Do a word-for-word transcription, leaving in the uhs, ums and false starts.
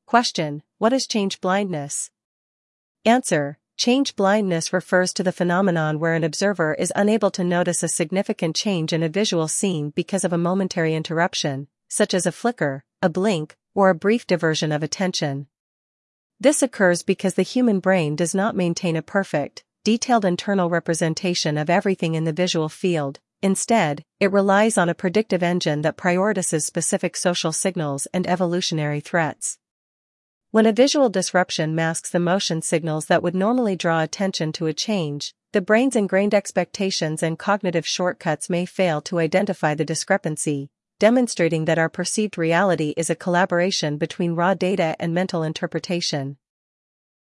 Question: what is change blindness? Answer: change blindness refers to the phenomenon where an observer is unable to notice a significant change in a visual scene because of a momentary interruption, such as a flicker, a blink, or a brief diversion of attention. This occurs because the human brain does not maintain a perfect, detailed internal representation of everything in the visual field. Instead, it relies on a predictive engine that prioritizes specific social signals and evolutionary threats. When a visual disruption masks the motion signals that would normally draw attention to a change, the brain's ingrained expectations and cognitive shortcuts may fail to identify the discrepancy, demonstrating that our perceived reality is a collaboration between raw data and mental interpretation.